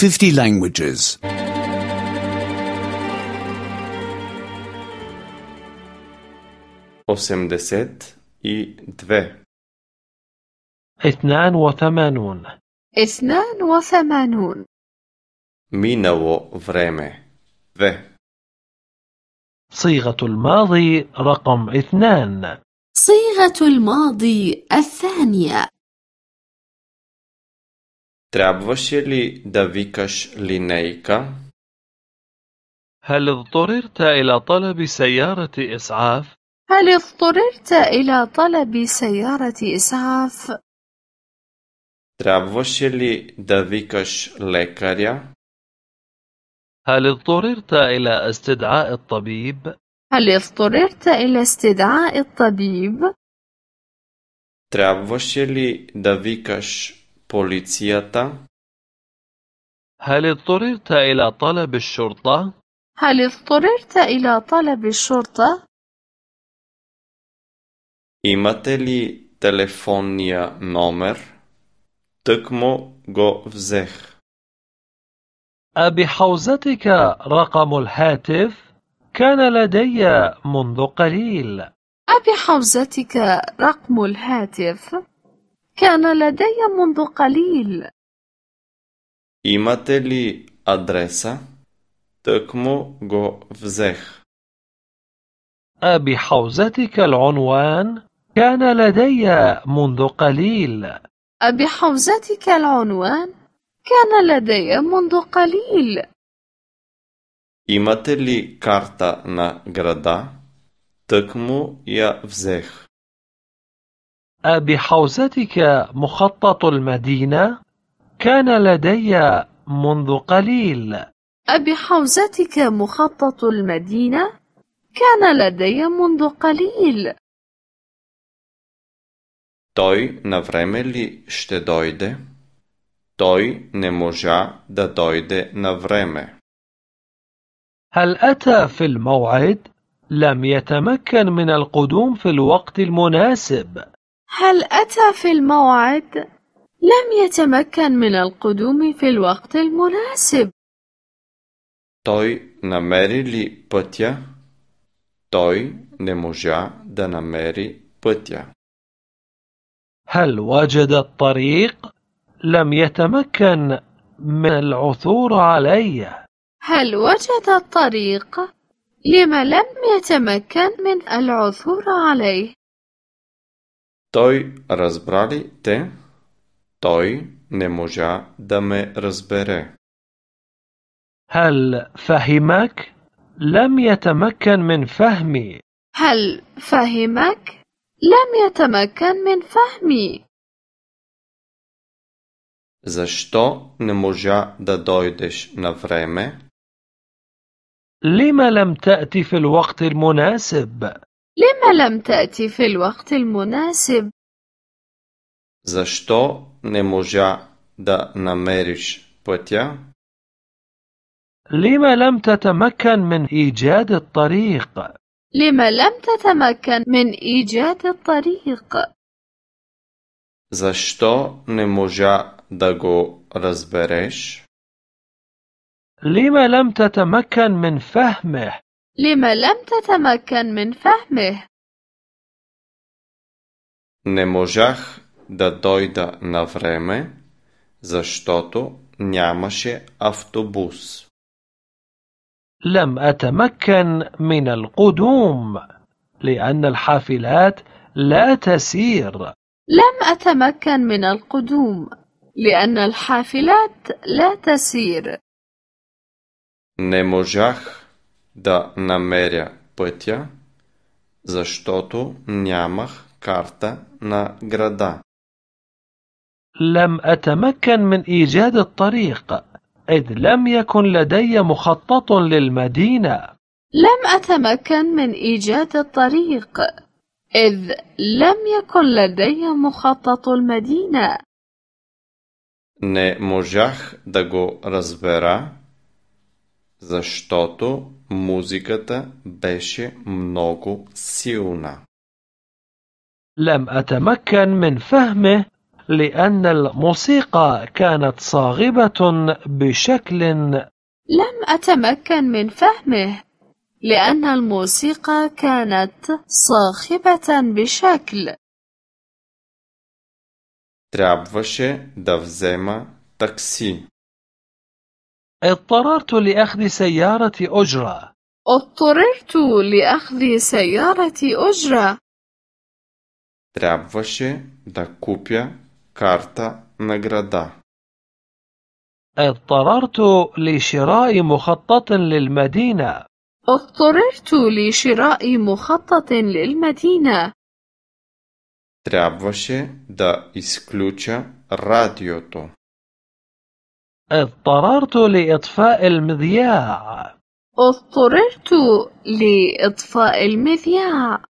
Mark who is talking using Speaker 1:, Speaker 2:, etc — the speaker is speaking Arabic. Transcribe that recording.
Speaker 1: 50 languages.
Speaker 2: 82
Speaker 3: 82
Speaker 4: 82
Speaker 2: Минало време 2
Speaker 3: صيغة الماضي رقم 2.
Speaker 4: صيغة الماضي الثانية.
Speaker 2: Трябваше ли да викаш линейка?
Speaker 3: هل اضطررت إلى طلب سيارة إسعاف؟
Speaker 4: هل اضطررت إلى طلب سيارة إسعاف؟
Speaker 2: Трябваше ли да викаш лекаря?
Speaker 3: هل اضطررت إلى استدعاء الطبيب؟
Speaker 4: هل اضطررت إلى استدعاء الطبيب؟
Speaker 2: Трябваше ли да викаш полицията?
Speaker 3: هل اضطررت إلى طلب الشرطة؟
Speaker 4: هل اضطررت إلى طلب الشرطة؟
Speaker 2: Имате ли телефонния номер? Тъкмо го взех.
Speaker 3: أبحوزتك رقم الهاتف؟ كان لدي منذ قليل.
Speaker 4: أبحوزتك رقم الهاتف؟ كان لدي منذ قليل.
Speaker 2: Имате ли адреса? Тъкмо го взех.
Speaker 3: أبحوزتك العنوان؟ كان لدي منذ قليل.
Speaker 4: أبحوزتك العنوان؟ كان لدي منذ قليل.
Speaker 2: Имате ли карта на града? Тъкмо я взех.
Speaker 3: أبحوزتك مخطط المدينة؟ كان لدي منذ قليل.
Speaker 4: أبحوزتك مخطط المدينة؟ كان لدي منذ قليل.
Speaker 2: Той навреме ли ще дойде? Той не можа да дойде навреме.
Speaker 3: هل أتى في الموعد؟ لم يتمكن من القدوم في الوقت المناسب.
Speaker 4: هل أتى في الموعد؟ لم يتمكن من القدوم في الوقت المناسب.
Speaker 2: Той намери ли пътя? Той не можа да намери пътя.
Speaker 3: هل وجد الطريق؟ لم يتمكن من العثور عليه.
Speaker 4: هل وجد الطريق؟ لم يتمكن من العثور عليه.
Speaker 2: Той разбра ли те? Той не можа да ме разбере.
Speaker 3: هل فهمك؟ لم يتمكن من فهمي.
Speaker 4: هل فهمك؟ لم يتمكن من فهمي.
Speaker 2: Защо не можа да дойдеш на време?
Speaker 3: لم لم تأتي في الوقت المناسب؟
Speaker 4: لم لم تأتي في الوقت المناسب؟
Speaker 2: Защо не можа да намериш пътя?
Speaker 3: لم لم تتمكن من إيجاد الطريق؟
Speaker 4: لم لم تتمكن من إيجاد الطريق؟
Speaker 2: Защо не можа да го разбереш?
Speaker 3: لم لم تتمكن من فهمه؟
Speaker 4: لم لم تتمكن من فهمه؟
Speaker 2: Не можах да дойда на време, защото нямаше автобус.
Speaker 3: لم أتمكن من القدوم لأن الحافلات لا تسير.
Speaker 4: لم أتمكن من القدوم لأن الحافلات لا تسير.
Speaker 2: Не можах да намеря пътя, защото нямах карта на града.
Speaker 3: لم أتمكن من إيجاد الطريق إذ لم يكن لدي مخطط للمدينة.
Speaker 4: لم أتمكن من إيجاد الطريق إذ لم يكن لدي مخطط المدينة.
Speaker 2: Не можах да го разбера, защото музиката беше много силна.
Speaker 3: لم أتمكن من فهمه لأن الموسيقى كانت صاخبة بشكل.
Speaker 4: لم أتمكن من فهمه لأن الموسيقى كانت صاخبة بشكل.
Speaker 2: Трябваше да взема такси.
Speaker 3: اضطررت لأخذ سيارة أجرة.
Speaker 4: اضطررت لأخذ سيارة أجرة.
Speaker 2: Трябваше да купя карта на града.
Speaker 3: اضطررت لشراء مخطط للمدينة.
Speaker 4: اضطررت لشراء مخطط للمدينة.
Speaker 2: Трябваше да изключа радиото.
Speaker 3: اضطررت لإطفاء المذياع.
Speaker 4: اضطررت لإطفاء المذياع.